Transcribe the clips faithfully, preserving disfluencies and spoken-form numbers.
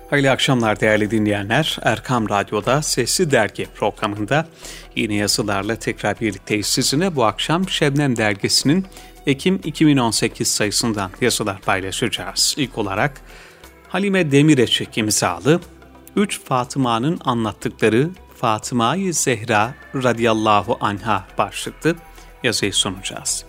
Hayırlı akşamlar değerli dinleyenler. Erkam Radyo'da Sesli Dergi programında yeni yazılarla tekrar birlikteyiz sizinle. Bu akşam Şebnem Dergisi'nin Ekim iki bin on sekiz sayısından yazılar paylaşacağız. İlk olarak Halime Demireçek imzalı Üç Fatıma'nın anlattıkları Fatıma-i Zehra radıyallahu anha başlıklı yazıyı sunacağız.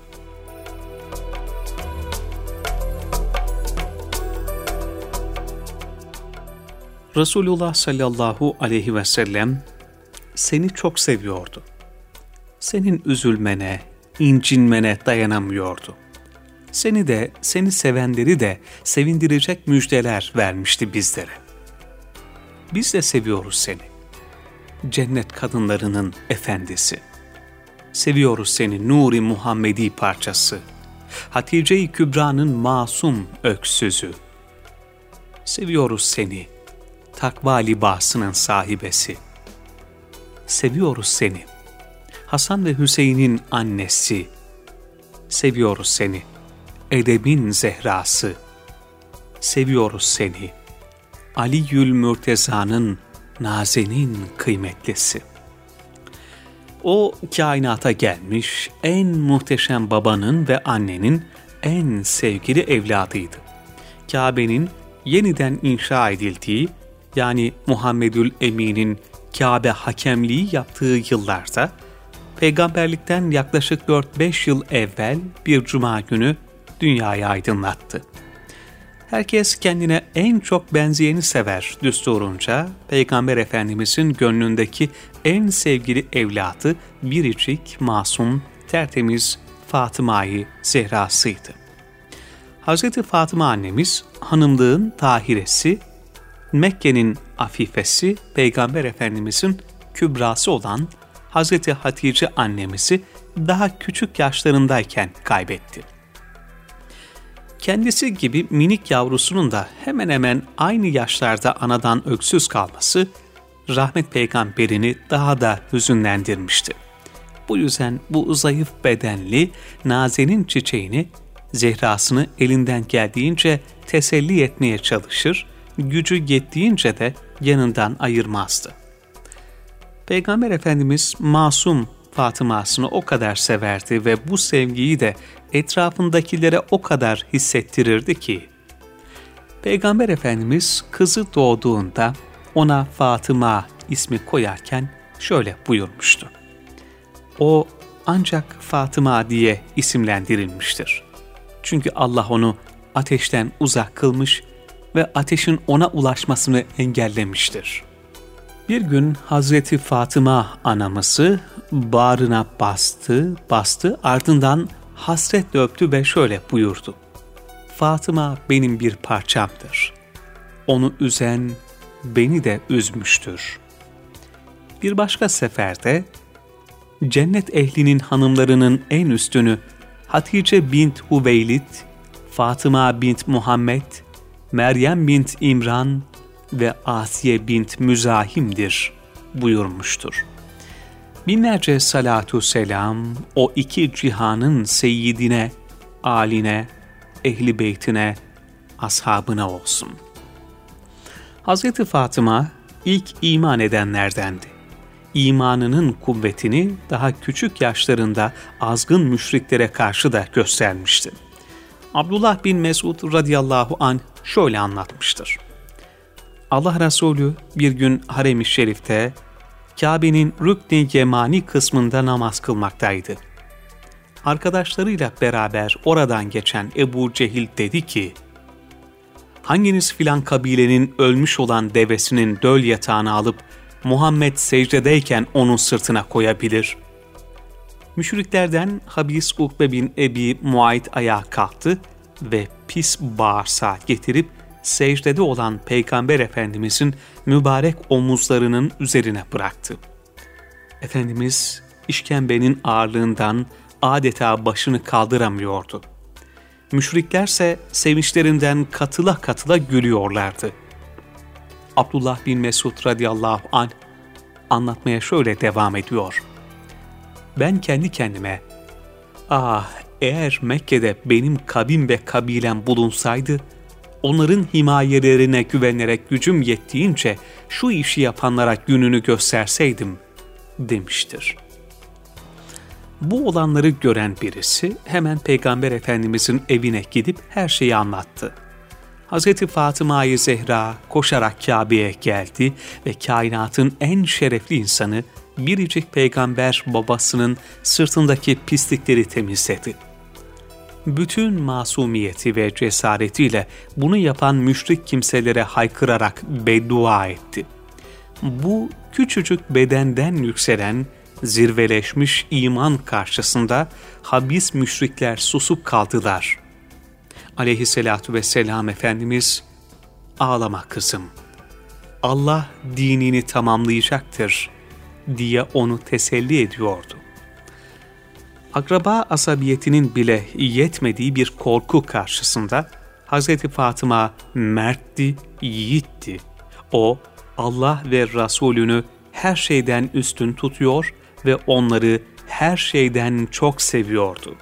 Resulullah sallallahu aleyhi ve sellem seni çok seviyordu. Senin üzülmene, incinmene dayanamıyordu. Seni de, seni sevenleri de sevindirecek müjdeler vermişti bizlere. Biz de seviyoruz seni. Cennet kadınlarının efendisi. Seviyoruz seni Nur-i Muhammedi parçası. Hatice-i Kübra'nın masum öksüzü. Seviyoruz seni. Takva libasının sahibesi. Seviyoruz seni. Hasan ve Hüseyin'in annesi. Seviyoruz seni. Edebin zehrası. Seviyoruz seni. Ali'ül Mürteza'nın nazenin kıymetlisi. O kainata gelmiş en muhteşem babanın ve annenin en sevgili evladıydı. Kabe'nin yeniden inşa edildiği, yani Muhammedül Emin'in Kabe hakemliği yaptığı yıllarda, peygamberlikten yaklaşık dört beş yıl evvel bir cuma günü dünyayı aydınlattı. Herkes kendine en çok benzeyeni sever düsturunca, Peygamber Efendimizin gönlündeki en sevgili evladı biricik, masum, tertemiz Fatıma-i Zehra'sıydı. Hazreti Fatıma annemiz, hanımlığın tahiresi, Mekke'nin afifesi, Peygamber Efendimizin kübrası olan Hazreti Hatice annemizi daha küçük yaşlarındayken kaybetti. Kendisi gibi minik yavrusunun da hemen hemen aynı yaşlarda anadan öksüz kalması, rahmet peygamberini daha da hüzünlendirmişti. Bu yüzden bu zayıf bedenli nazenin çiçeğini, Zehrasını elinden geldiğince teselli etmeye çalışır, gücü yettiğince de yanından ayırmazdı. Peygamber Efendimiz masum Fatıma'sını o kadar severdi ve bu sevgiyi de etrafındakilere o kadar hissettirirdi ki, Peygamber Efendimiz kızı doğduğunda ona Fatıma ismi koyarken şöyle buyurmuştu. O ancak Fatıma diye isimlendirilmiştir. Çünkü Allah onu ateşten uzak kılmış ve ateşin ona ulaşmasını engellemiştir. Bir gün Hazreti Fatıma anamızı bağrına bastı, bastı, ardından hasretle öptü ve şöyle buyurdu. Fatıma benim bir parçamdır. Onu üzen beni de üzmüştür. Bir başka seferde cennet ehlinin hanımlarının en üstünü Hatice bint Hüveylid, Fatıma bint Muhammed, Meryem bint İmran ve Asiye bint Müzahim'dir buyurmuştur. Binlerce salatu selam o iki cihanın seyyidine, aline, ehli beytine, ashabına olsun. Hazreti Fatıma ilk iman edenlerdendi. İmanının kuvvetini daha küçük yaşlarında azgın müşriklere karşı da göstermişti. Abdullah bin Mesud radıyallahu anh şöyle anlatmıştır. Allah Resulü bir gün Harem-i Şerif'te Kabe'nin Rükn-i Yemani kısmında namaz kılmaktaydı. Arkadaşlarıyla beraber oradan geçen Ebu Cehil dedi ki, hanginiz filan kabilenin ölmüş olan devesinin döl yatağını alıp Muhammed secdedeyken onun sırtına koyabilir? Müşriklerden Habis Ukbe bin Ebi Muayt ayağa kalktı ve pis bağırsağı getirip secdede olan Peygamber Efendimizin mübarek omuzlarının üzerine bıraktı. Efendimiz işkembenin ağırlığından adeta başını kaldıramıyordu. Müşriklerse sevinçlerinden katıla katıla gülüyorlardı. Abdullah bin Mesud radıyallahu anh anlatmaya şöyle devam ediyor. Ben kendi kendime, ah eğer Mekke'de benim kabim ve kabilem bulunsaydı, onların himayelerine güvenerek gücüm yettiğince şu işi yapanlara gününü gösterseydim demiştir. Bu olanları gören birisi hemen Peygamber Efendimizin evine gidip her şeyi anlattı. Hazreti Fatıma-i Zehra koşarak Kabe'ye geldi ve kainatın en şerefli insanı biricik peygamber babasının sırtındaki pislikleri temizledi. Bütün masumiyeti ve cesaretiyle bunu yapan müşrik kimselere haykırarak beddua etti. Bu küçücük bedenden yükselen, zirveleşmiş iman karşısında habis müşrikler susup kaldılar. Aleyhissalatu vesselam Efendimiz, "Ağlama kızım, Allah dinini tamamlayacaktır," diye onu teselli ediyordu. Akraba asabiyetinin bile yetmediği bir korku karşısında Hazreti Fatıma mertti, yiğitti. O, Allah ve Resulünü her şeyden üstün tutuyor ve onları her şeyden çok seviyordu.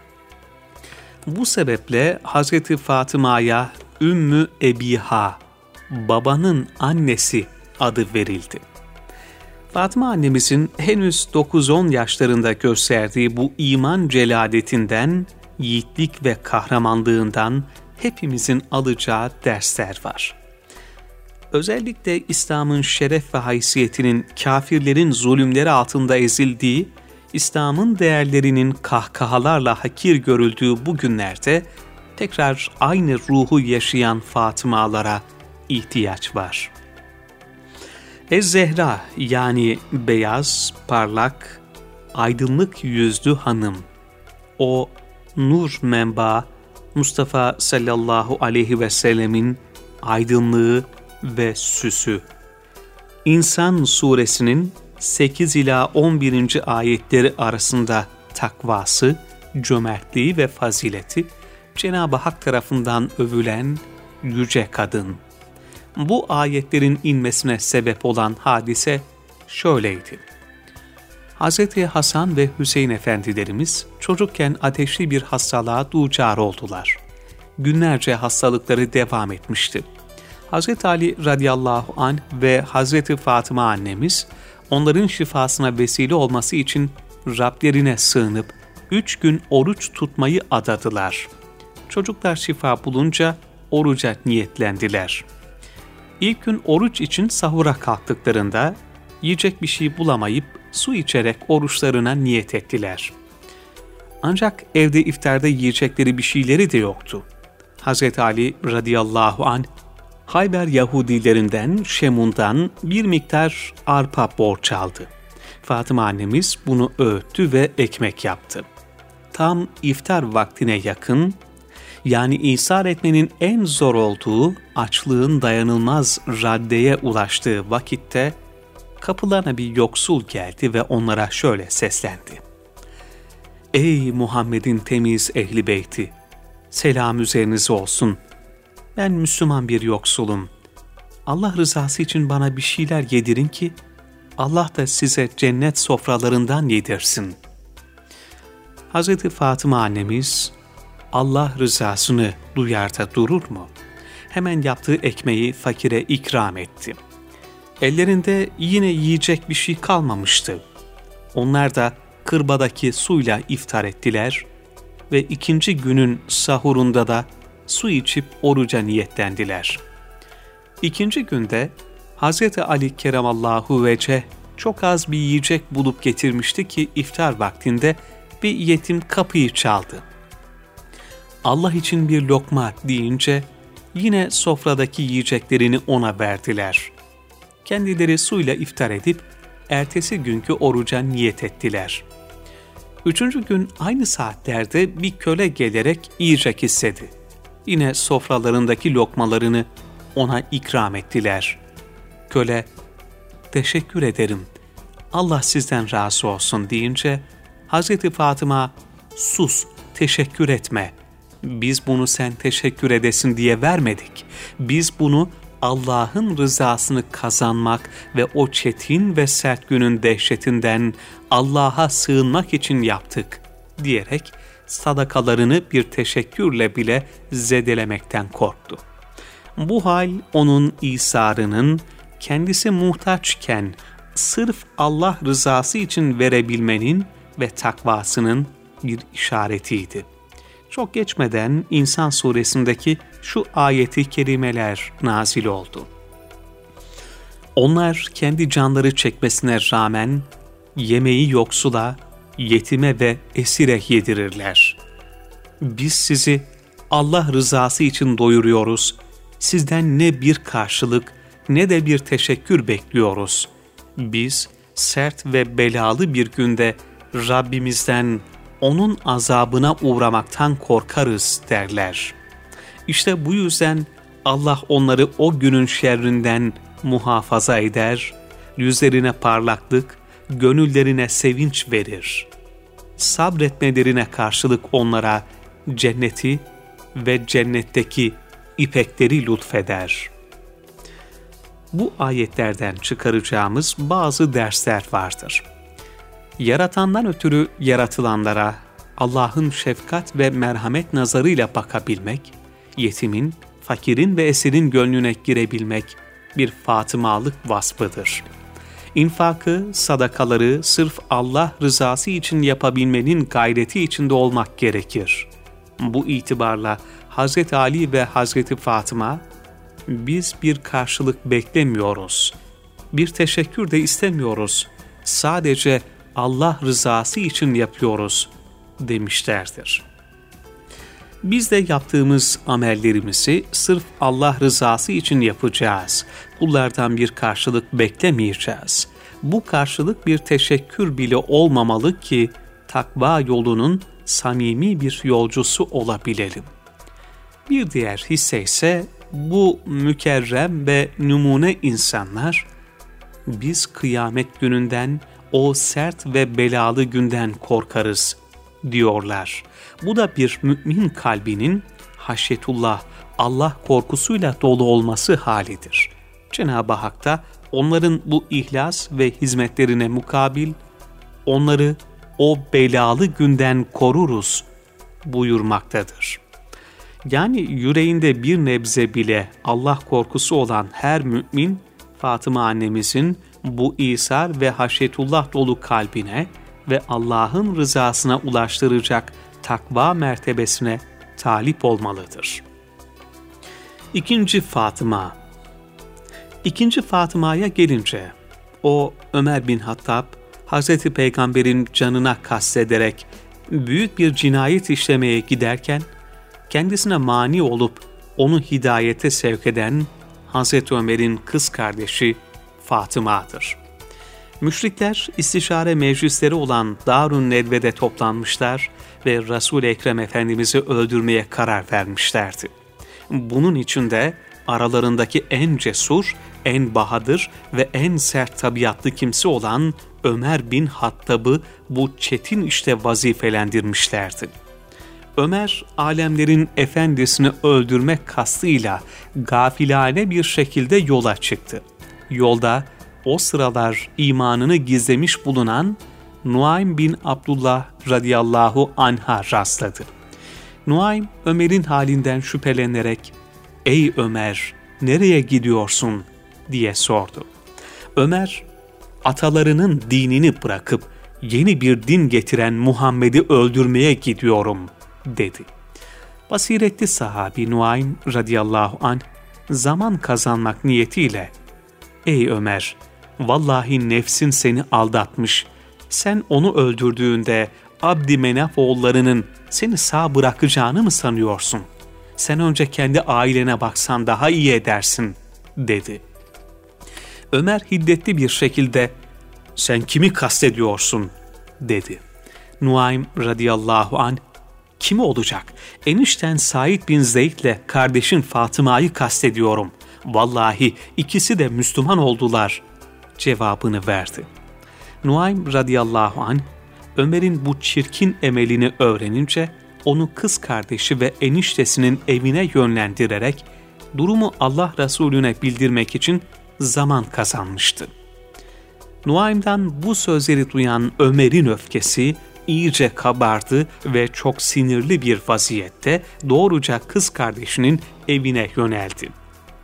Bu sebeple Hazreti Fatıma'ya Ümmü Ebiha, babanın annesi adı verildi. Fatıma annemizin henüz dokuz on yaşlarında gösterdiği bu iman celadetinden, yiğitlik ve kahramanlığından hepimizin alacağı dersler var. Özellikle İslam'ın şeref ve haysiyetinin kafirlerin zulümleri altında ezildiği, İslam'ın değerlerinin kahkahalarla hakir görüldüğü bu günlerde tekrar aynı ruhu yaşayan Fatımalara ihtiyaç var. Ez-Zehra yani beyaz, parlak, aydınlık yüzlü hanım. O nur menba Mustafa sallallahu aleyhi ve sellemin aydınlığı ve süsü. İnsan suresinin sekiz ila on birinci ayetleri arasında takvası, cömertliği ve fazileti Cenab-ı Hak tarafından övülen yüce kadın. Bu ayetlerin inmesine sebep olan hadise şöyleydi. Hazreti Hasan ve Hüseyin efendilerimiz çocukken ateşli bir hastalığa duçar oldular. Günlerce hastalıkları devam etmişti. Hazreti Ali radıyallahu anh ve Hazreti Fatıma annemiz onların şifasına vesile olması için Rablerine sığınıp üç gün oruç tutmayı adadılar. Çocuklar şifa bulunca oruca niyetlendiler. İlk gün oruç için sahura kalktıklarında yiyecek bir şey bulamayıp su içerek oruçlarına niyet ettiler. Ancak evde iftarda yiyecekleri bir şeyleri de yoktu. Hazreti Ali radıyallahu anh Hayber Yahudilerinden Şemun'dan bir miktar arpa borç aldı. Fatıma annemiz bunu öğüttü ve ekmek yaptı. Tam iftar vaktine yakın, yani ishar etmenin en zor olduğu, açlığın dayanılmaz raddeye ulaştığı vakitte kapılarına bir yoksul geldi ve onlara şöyle seslendi. "Ey Muhammed'in temiz ehli beyti, selam üzerinize olsun. Ben Müslüman bir yoksulum. Allah rızası için bana bir şeyler yedirin ki Allah da size cennet sofralarından yedirsin." Hazreti Fatıma annemiz, Allah rızasını duyar da durur mu? Hemen yaptığı ekmeği fakire ikram etti. Ellerinde yine yiyecek bir şey kalmamıştı. Onlar da kırbadaki suyla iftar ettiler ve ikinci günün sahurunda da su içip oruca niyetlendiler. İkinci günde Hazreti Ali keremallahu veceh çok az bir yiyecek bulup getirmişti ki iftar vaktinde bir yetim kapıyı çaldı. Allah için bir lokma deyince yine sofradaki yiyeceklerini ona verdiler. Kendileri suyla iftar edip ertesi günkü oruca niyet ettiler. Üçüncü gün aynı saatlerde bir köle gelerek yiyecek istedi. Yine sofralarındaki lokmalarını ona ikram ettiler. Köle, "Teşekkür ederim, Allah sizden razı olsun," deyince Hazreti Fatıma, "Sus, teşekkür etme. Biz bunu sen teşekkür edesin diye vermedik. Biz bunu Allah'ın rızasını kazanmak ve o çetin ve sert günün dehşetinden Allah'a sığınmak için yaptık," diyerek sadakalarını bir teşekkürle bile zedelemekten korktu. Bu hal onun İsa'nın kendisi muhtaçken sırf Allah rızası için verebilmenin ve takvasının bir işaretiydi. Çok geçmeden İnsan suresindeki şu ayeti kerimeler nazil oldu. Onlar kendi canları çekmesine rağmen yemeği yoksula, yetime ve esire yedirirler. Biz sizi Allah rızası için doyuruyoruz. Sizden ne bir karşılık ne de bir teşekkür bekliyoruz. Biz sert ve belalı bir günde Rabbimizden onun azabına uğramaktan korkarız derler. İşte bu yüzden Allah onları o günün şerrinden muhafaza eder, yüzlerine parlaklık, gönüllerine sevinç verir. Sabretmelerine karşılık onlara cenneti ve cennetteki ipekleri lütfeder. Bu ayetlerden çıkaracağımız bazı dersler vardır. Yaratandan ötürü yaratılanlara Allah'ın şefkat ve merhamet nazarıyla bakabilmek, yetimin, fakirin ve esirin gönlüne girebilmek bir Fatımalık vasfıdır. İnfakı, sadakaları sırf Allah rızası için yapabilmenin gayreti içinde olmak gerekir. Bu itibarla Hazreti Ali ve Hazreti Fatıma, biz bir karşılık beklemiyoruz, bir teşekkür de istemiyoruz, sadece Allah rızası için yapıyoruz demişlerdir. Biz de yaptığımız amellerimizi sırf Allah rızası için yapacağız. Kullardan bir karşılık beklemeyeceğiz. Bu karşılık bir teşekkür bile olmamalı ki takva yolunun samimi bir yolcusu olabilelim. Bir diğer hisse ise bu mükerrem ve numune insanlar, biz kıyamet gününden, o sert ve belalı günden korkarız diyorlar. Bu da bir mümin kalbinin haşyetullah, Allah korkusuyla dolu olması halidir. Cenab-ı Hak da onların bu ihlas ve hizmetlerine mukabil, onları o belalı günden koruruz buyurmaktadır. Yani yüreğinde bir nebze bile Allah korkusu olan her mümin, Fatıma annemizin bu İsar ve haşyetullah dolu kalbine ve Allah'ın rızasına ulaştıracak takva mertebesine talip olmalıdır. İkinci Fatıma. İkinci Fatıma'ya gelince, o Ömer bin Hattab, Hazreti Peygamber'in canına kastederek büyük bir cinayet işlemeye giderken, kendisine mani olup onu hidayete sevk eden Hazreti Ömer'in kız kardeşi Fatıma'dır. Müşrikler istişare meclisleri olan Darun Nedve'de toplanmışlar ve Resul-i Ekrem Efendimiz'i öldürmeye karar vermişlerdi. Bunun için de aralarındaki en cesur, en bahadır ve en sert tabiatlı kimse olan Ömer bin Hattab'ı bu çetin işte vazifelendirmişlerdi. Ömer, alemlerin efendisini öldürmek kastıyla gafilane bir şekilde yola çıktı. Yolda o sıralar imanını gizlemiş bulunan Nuaym bin Abdullah radıyallahu anh'a rastladı. Nuaym, Ömer'in halinden şüphelenerek, "Ey Ömer, nereye gidiyorsun?" diye sordu. Ömer, atalarının dinini bırakıp yeni bir din getiren Muhammed'i öldürmeye gidiyorum dedi. Basiretli sahabi Nuaym radıyallahu anh zaman kazanmak niyetiyle, "Ey Ömer, vallahi nefsin seni aldatmış. Sen onu öldürdüğünde Abdümenaf oğullarının seni sağ bırakacağını mı sanıyorsun? Sen önce kendi ailene baksan daha iyi edersin," dedi. Ömer hiddetli bir şekilde, "Sen kimi kastediyorsun?" dedi. Nuaym radıyallahu anh, "Kimi olacak? Enişten Said bin Zeyd'le kardeşin Fatıma'yı kastediyorum. Vallahi ikisi de Müslüman oldular," cevabını verdi. Nuaym radıyallahu anh, Ömer'in bu çirkin emelini öğrenince onu kız kardeşi ve eniştesinin evine yönlendirerek durumu Allah Resulüne bildirmek için zaman kazanmıştı. Nuaym'dan bu sözleri duyan Ömer'in öfkesi iyice kabardı ve çok sinirli bir vaziyette doğruca kız kardeşinin evine yöneldi.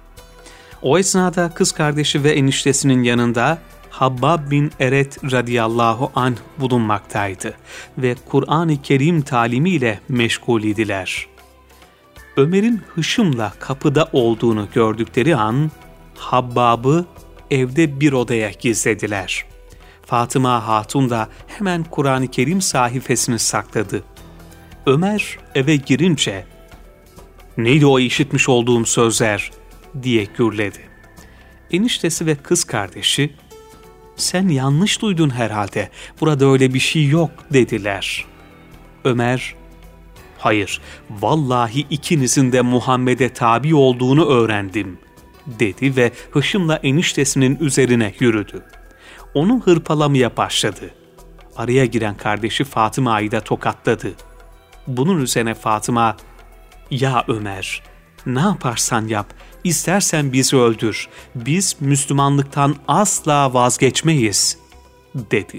O esnada kız kardeşi ve eniştesinin yanında Habbab bin Eret radıyallahu anh bulunmaktaydı ve Kur'an-ı Kerim talimiyle meşgul idiler. Ömer'in hışımla kapıda olduğunu gördükleri an Habbab'ı evde bir odaya gizlediler. Fatıma Hatun da hemen Kur'an-ı Kerim sayfasını sakladı. Ömer eve girince "Neydi o işitmiş olduğum sözler?" diye gürledi. Eniştesi ve kız kardeşi "Sen yanlış duydun herhalde, burada öyle bir şey yok" dediler. Ömer "Hayır, vallahi ikinizin de Muhammed'e tabi olduğunu öğrendim" dedi ve hışımla eniştesinin üzerine yürüdü. Onu hırpalamaya başladı. Araya giren kardeşi Fatıma'yı da tokatladı. Bunun üzerine Fatıma, "Ya Ömer, ne yaparsan yap, istersen bizi öldür, biz Müslümanlıktan asla vazgeçmeyiz" dedi.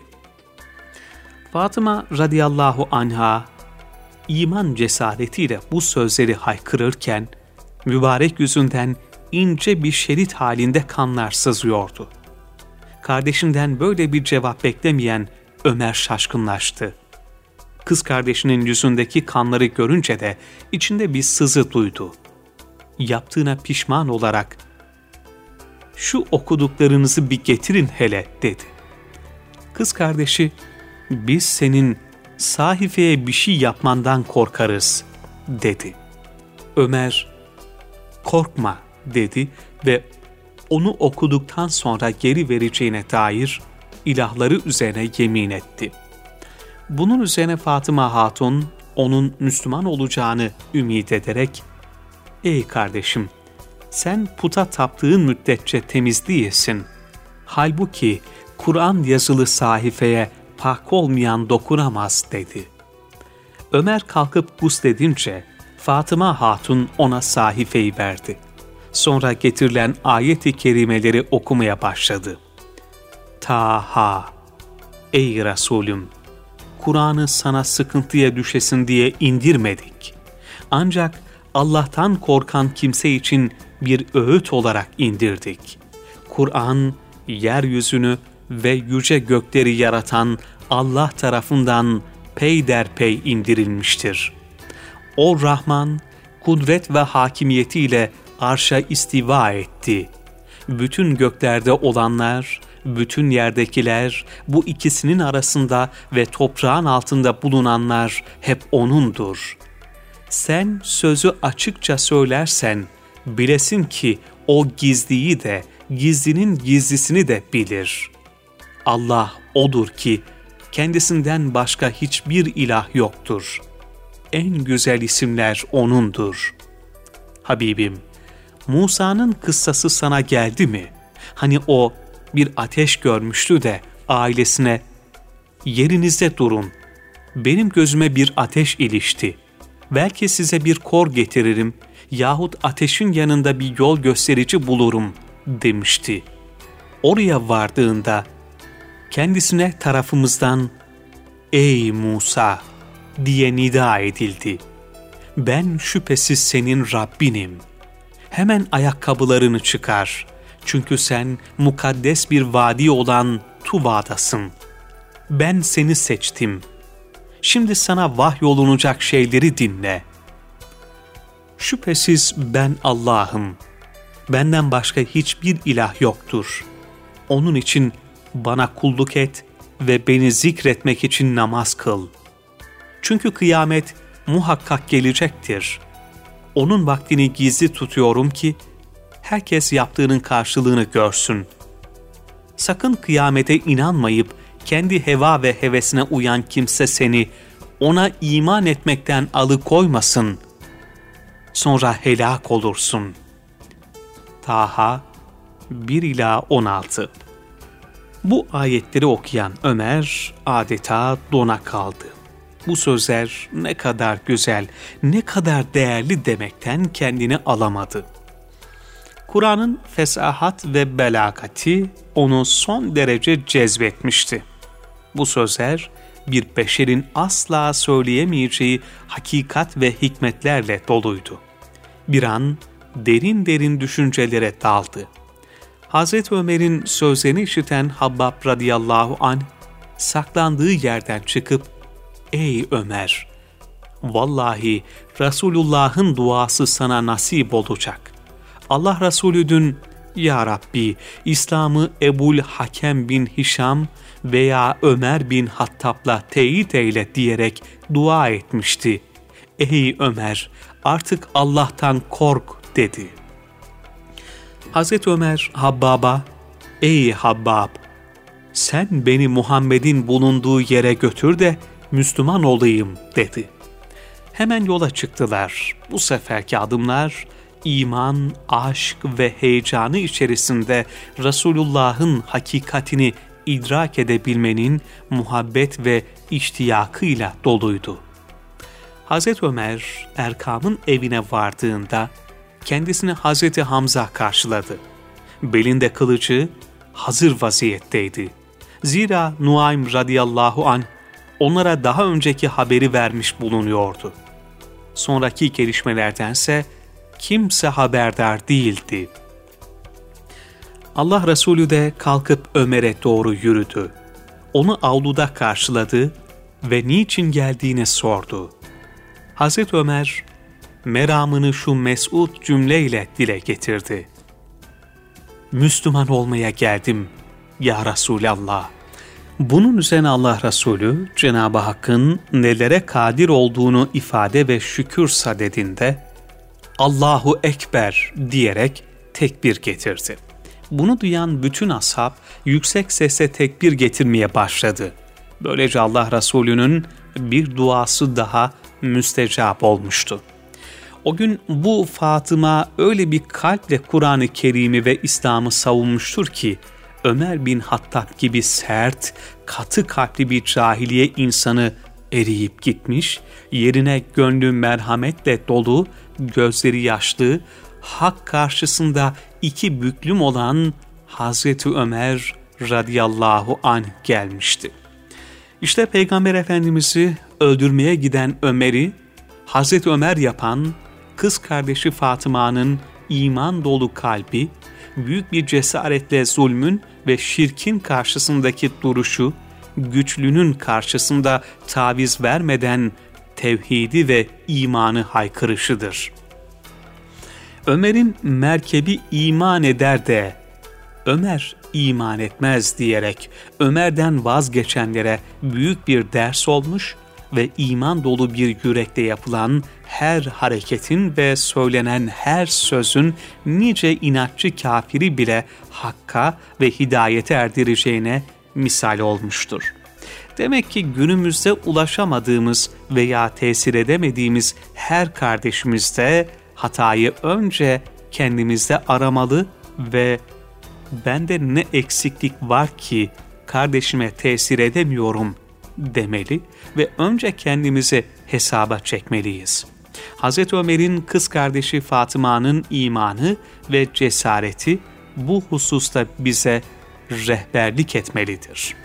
Fatıma radıyallahu anha iman cesaretiyle bu sözleri haykırırken mübarek yüzünden ince bir şerit halinde kanlar sızıyordu. Kardeşinden böyle bir cevap beklemeyen Ömer şaşkınlaştı. Kız kardeşinin yüzündeki kanları görünce de içinde bir sızı duydu. Yaptığına pişman olarak "Şu okuduklarınızı bir getirin hele" dedi. Kız kardeşi "Biz senin sahifeye bir şey yapmandan korkarız" dedi. Ömer "Korkma" dedi ve onu okuduktan sonra geri vereceğine dair ilahları üzerine yemin etti. Bunun üzerine Fatıma Hatun onun Müslüman olacağını ümit ederek "Ey kardeşim, sen puta taptığın müddetçe temiz değilsin. Halbuki Kur'an yazılı sahifeye pak olmayan dokunamaz" dedi. Ömer kalkıp gusledince Fatıma Hatun ona sahifeyi verdi. Sonra getirilen ayet-i kerimeleri okumaya başladı. "Taha, ey Resulüm, Kur'an'ı sana sıkıntıya düşesin diye indirmedik. Ancak Allah'tan korkan kimse için bir öğüt olarak indirdik. Kur'an, yeryüzünü ve yüce gökleri yaratan Allah tarafından peyderpey indirilmiştir. O Rahman, kudret ve hakimiyetiyle arşa istiva etti. Bütün göklerde olanlar, bütün yerdekiler, bu ikisinin arasında ve toprağın altında bulunanlar hep O'nundur. Sen sözü açıkça söylersen, bilesin ki O gizliyi de, gizlinin gizlisini de bilir. Allah O'dur ki, kendisinden başka hiçbir ilah yoktur. En güzel isimler O'nundur. Habibim, Musa'nın kıssası sana geldi mi? Hani o bir ateş görmüştü de ailesine, yerinizde durun, benim gözüme bir ateş ilişti. Belki size bir kor getiririm yahut ateşin yanında bir yol gösterici bulurum demişti. Oraya vardığında kendisine tarafımızdan ey Musa diye nida edildi. Ben şüphesiz senin Rabbinim. Hemen ayakkabılarını çıkar. Çünkü sen mukaddes bir vadi olan Tuva'dasın. Ben seni seçtim. Şimdi sana vahyolunacak şeyleri dinle. Şüphesiz ben Allah'ım. Benden başka hiçbir ilah yoktur. Onun için bana kulluk et ve beni zikretmek için namaz kıl. Çünkü kıyamet muhakkak gelecektir. Onun vaktini gizli tutuyorum ki herkes yaptığının karşılığını görsün. Sakın kıyamete inanmayıp kendi heva ve hevesine uyan kimse seni ona iman etmekten alıkoymasın. Sonra helak olursun. Taha bir ila on altı. Bu ayetleri okuyan Ömer adeta dona kaldı. Bu sözler ne kadar güzel, ne kadar değerli demekten kendini alamadı. Kur'an'ın fesahat ve belagati onu son derece cezbetmişti. Bu sözler bir beşerin asla söyleyemeyeceği hakikat ve hikmetlerle doluydu. Bir an derin derin düşüncelere daldı. Hazreti Ömer'in sözlerini işiten Habbab radıyallahu anh, saklandığı yerden çıkıp, ''Ey Ömer, vallahi Resulullah'ın duası sana nasip olacak. Allah Resulü dün, Ya Rabbi, İslam'ı Ebul Hakem bin Hişam veya Ömer bin Hattab'la teyit eyle diyerek dua etmişti. Ey Ömer, artık Allah'tan kork,'' dedi. Hazreti Ömer Habbab'a, ''Ey Habbab, sen beni Muhammed'in bulunduğu yere götür de Müslüman olayım,'' dedi. Hemen yola çıktılar. Bu seferki adımlar iman, aşk ve heyecanı içerisinde Resulullah'ın hakikatini idrak edebilmenin muhabbet ve iştiyakıyla doluydu. Hazreti Ömer, Erkam'ın evine vardığında kendisini Hazreti Hamza karşıladı. Belinde kılıcı hazır vaziyetteydi. Zira Nuaym radıyallahu anh onlara daha önceki haberi vermiş bulunuyordu. Sonraki gelişmelerdense kimse haberdar değildi. Allah Resulü de kalkıp Ömer'e doğru yürüdü. Onu avluda karşıladı ve niçin geldiğini sordu. Hazreti Ömer, meramını şu mes'ud cümleyle dile getirdi. ''Müslüman olmaya geldim ya Resulallah.'' Bunun üzerine Allah Resulü, Cenab-ı Hakk'ın nelere kadir olduğunu ifade ve şükür sadedinde, ''Allahu Ekber'' diyerek tekbir getirdi. Bunu duyan bütün ashab yüksek sesle tekbir getirmeye başladı. Böylece Allah Resulü'nün bir duası daha müstecap olmuştu. O gün bu Fatıma öyle bir kalple Kur'an-ı Kerim'i ve İslam'ı savunmuştur ki, Ömer bin Hattab gibi sert, katı kalpli bir cahiliye insanı eriyip gitmiş, yerine gönlü merhametle dolu, gözleri yaşlı, hak karşısında iki büklüm olan Hazreti Ömer radıyallahu anh gelmişti. İşte Peygamber Efendimiz'i öldürmeye giden Ömer'i Hazreti Ömer yapan kız kardeşi Fatıma'nın iman dolu kalbi, büyük bir cesaretle zulmün ve şirkin karşısındaki duruşu, güçlünün karşısında taviz vermeden tevhidi ve imanı haykırışıdır. Ömer'in merkebi iman eder de Ömer iman etmez diyerek Ömer'den vazgeçenlere büyük bir ders olmuş ve iman dolu bir yürekte yapılan her hareketin ve söylenen her sözün nice inatçı kafiri bile hakka ve hidayete erdireceğine misal olmuştur. Demek ki günümüzde ulaşamadığımız veya tesir edemediğimiz her kardeşimizde hatayı önce kendimizde aramalı ve bende ne eksiklik var ki kardeşime tesir edemiyorum demeli ve önce kendimizi hesaba çekmeliyiz. Hazreti Ömer'in kız kardeşi Fatıma'nın imanı ve cesareti bu hususta bize rehberlik etmelidir.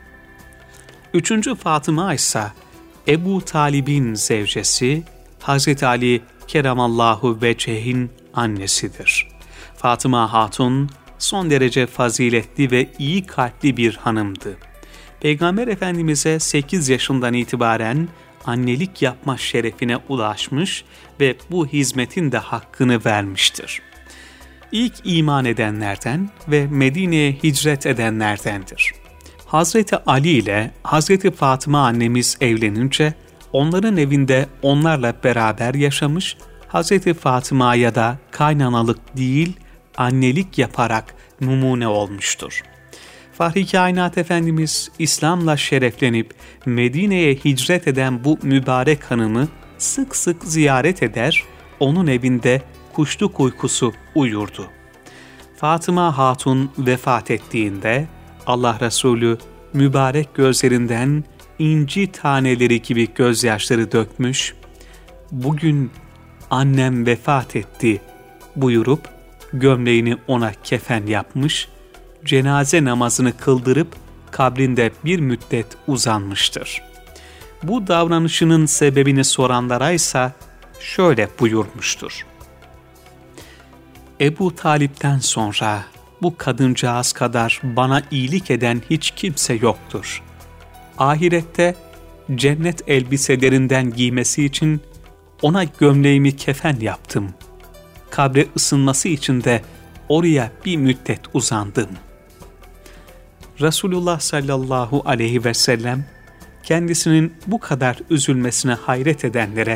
Üçüncü Fatıma ise Ebu Talib'in zevcesi, Hazreti Ali Keramallahu Vecehin annesidir. Fatıma Hatun son derece faziletli ve iyi kalpli bir hanımdı. Peygamber Efendimiz'e sekiz yaşından itibaren annelik yapma şerefine ulaşmış ve bu hizmetin de hakkını vermiştir. İlk iman edenlerden ve Medine'ye hicret edenlerdendir. Hazreti Ali ile Hazreti Fatıma annemiz evlenince onların evinde onlarla beraber yaşamış, Hazreti Fatıma'ya da kaynanalık değil, annelik yaparak numune olmuştur. Fahri Kainat Efendimiz İslam'la şereflenip Medine'ye hicret eden bu mübarek hanımı sık sık ziyaret eder, onun evinde kuşluk uykusu uyurdu. Fatıma Hatun vefat ettiğinde Allah Resulü mübarek gözlerinden inci taneleri gibi gözyaşları dökmüş, "Bugün annem vefat etti," buyurup gömleğini ona kefen yapmış, cenaze namazını kıldırıp kabrinde bir müddet uzanmıştır. Bu davranışının sebebini soranlara ise şöyle buyurmuştur: Ebu Talip'ten sonra bu kadıncağız kadar bana iyilik eden hiç kimse yoktur. Ahirette cennet elbiselerinden giymesi için ona gömleğimi kefen yaptım. Kabre ısınması için de oraya bir müddet uzandım. Resulullah sallallahu aleyhi ve sellem kendisinin bu kadar üzülmesine hayret edenlere,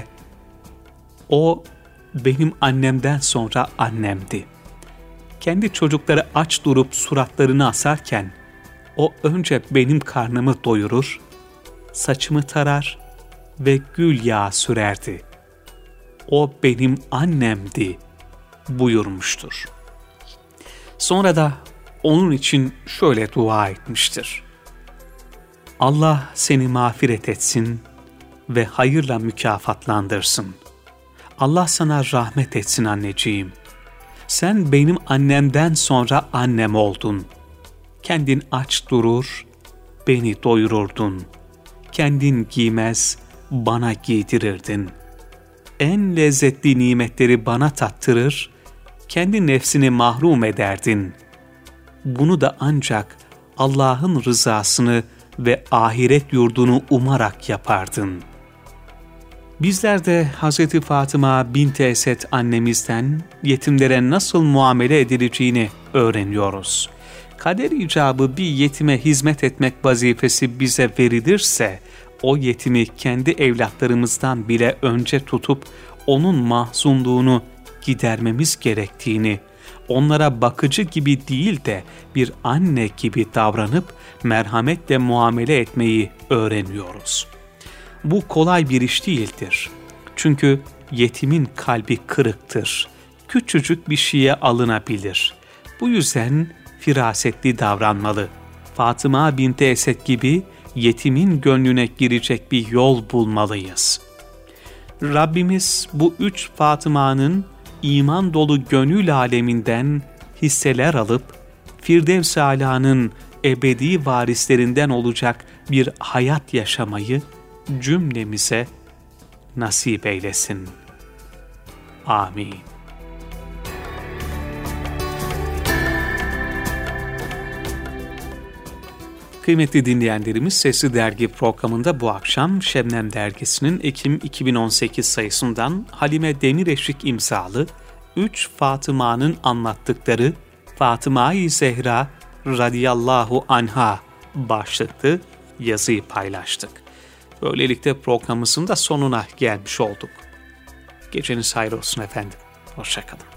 o benim annemden sonra annemdi. Kendi çocukları aç durup suratlarını asarken, o önce benim karnımı doyurur, saçımı tarar ve gül yağı sürerdi. O benim annemdi buyurmuştur. Sonra da onun için şöyle dua etmiştir. Allah seni mağfiret etsin ve hayırla mükafatlandırsın. Allah sana rahmet etsin anneciğim. Sen benim annemden sonra annem oldun. Kendin aç durur, beni doyururdun. Kendin giymez, bana giydirirdin. En lezzetli nimetleri bana tattırır, kendi nefsini mahrum ederdin. Bunu da ancak Allah'ın rızasını ve ahiret yurdunu umarak yapardın. Bizler de Hazreti Fatıma bint Esed annemizden yetimlere nasıl muamele edileceğini öğreniyoruz. Kader icabı bir yetime hizmet etmek vazifesi bize verilirse, o yetimi kendi evlatlarımızdan bile önce tutup onun mahzunluğunu gidermemiz gerektiğini, onlara bakıcı gibi değil de bir anne gibi davranıp merhametle muamele etmeyi öğreniyoruz. Bu kolay bir iş değildir. Çünkü yetimin kalbi kırıktır. Küçücük bir şeye alınabilir. Bu yüzden firasetli davranmalı. Fatıma bint Esed gibi yetimin gönlüne girecek bir yol bulmalıyız. Rabbimiz bu üç Fatıma'nın iman dolu gönül aleminden hisseler alıp Firdevs-i Alâ'nın ebedi varislerinden olacak bir hayat yaşamayı cümlemize nasip eylesin. Amin. Kıymetli dinleyenlerimiz, Sesli Dergi programında bu akşam Şebnem Dergisi'nin Ekim iki bin on sekiz sayısından Halime Demireşik imzalı üç Fatıma'nın anlattıkları Fatıma-i Zehra radıyallahu anha başlıklı yazıyı paylaştık. Böylelikle programımızın da sonuna gelmiş olduk. Geceniz hayır olsun efendim. Hoşça kalın.